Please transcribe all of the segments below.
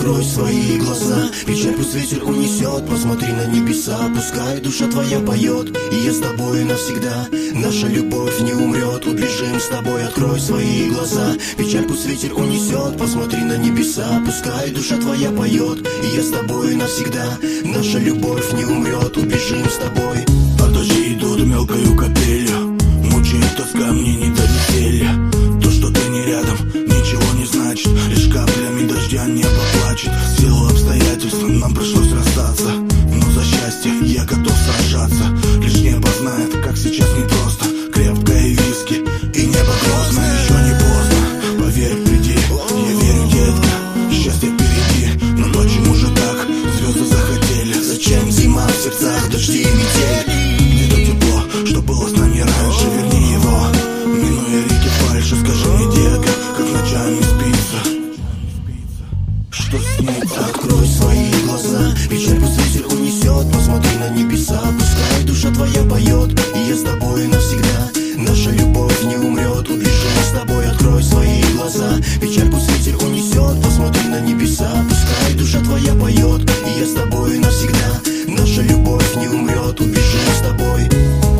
Открой свои глаза, печаль пусть ветер унесет. Посмотри на небеса, пускай душа твоя поет. И я с тобой навсегда, наша любовь не умрет. Убежим с тобой, открой свои глаза, печаль пусть ветер унесет. Посмотри на небеса, пускай душа твоя поет. И я с тобой навсегда, наша любовь не умрет. Убежим с тобой. А дожди идут мелкою капелью, мучает тоска, мне не до веселья. То, что ты не рядом, ничего не значит, лишь каплями дождя небо плачет. В силу обстоятельств нам пришлось расстаться, но за счастье я готов сражаться. Лишь небо знает, как сейчас непросто. Крепкое виски и небо грозное. Еще не поздно, поверь, приди, я верю, детка, счастье впереди. Но почему же так, звезды захотели? Зачем зима в сердцах, дожди и метель? Где-то тепло, что было с нами раньше, верни его. Минуя реки фальши, скажи мне, детка, как ночами спится, что снится. Открой свои глаза, печаль пусть ветер унесет. Посмотри на небеса, пускай душа твоя поет. И я с тобой навсегда, наша любовь не умрет. Убежим с тобой, открой свои глаза, печаль пусть ветер унесет. Посмотри на небеса, пускай душа твоя поет. И я с тобой навсегда, наша любовь не умрет. Убежим с тобой.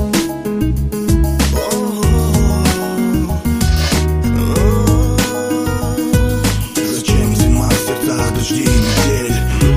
Зачем зима в сердцах, дожди и метель?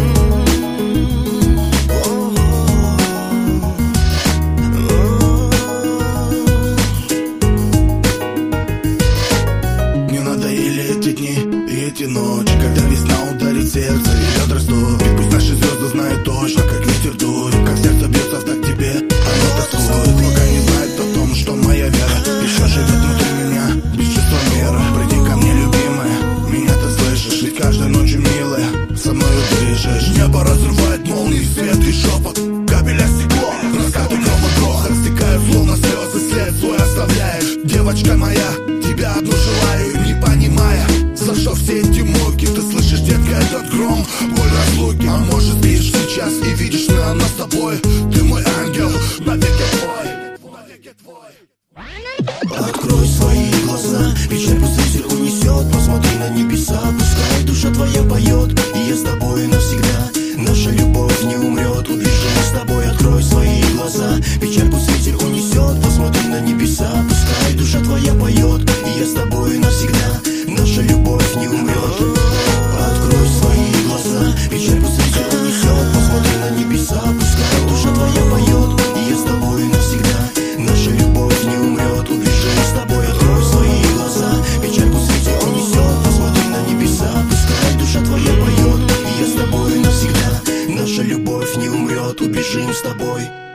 Мне надоели эти дни и эти ночи, когда весна ударит в сердце и лед растопит. Пусть наши звезды знают точно, как ветер дует, как сердце бьется в такт тебе, оно тоскует. Пока не знает о том, что моя вера еще живет внутри меня, без чувства меры. Приди ко мне, любимая, меня ты слышишь, ведь каждой ночью, милая, со мною дышишь. Небо разрывает молнии, свет и шепот, капеля стекло, раскаты грома грохот, растекают словно слезы, след свой оставляешь. Девочка моя, тебя одну желаю, не понимая, за что все эти муки. Ты слышишь, детка, этот гром, боль разлуки. А может, спишь сейчас и видишь меня с тобой. Ты мой ангел, навеки твой, навеки твой. Открой свои глаза, печаль пусть ветер унесет. Посмотри на небеса, пускай душа твоя поет. И я с тобой навсегда, наша любовь не умрет. Убежим с тобой, открой свои глаза, печаль пусть ветер унесет. Посмотри на небеса, пускай душа твоя поет. И я с тобой навсегда, наша любовь не умрет. Открой свои глаза, печаль пусть ветер унесет. Посмотри на небеса, пускай душа твоя поет. И я с тобой навсегда, наша любовь не умрет. Убежим с тобой, открой свои глаза, печаль пусть ветер унесет. Посмотри на небеса, пускай душа твоя поет. И я с тобой навсегда, наша любовь не умрет. Убежим с тобой.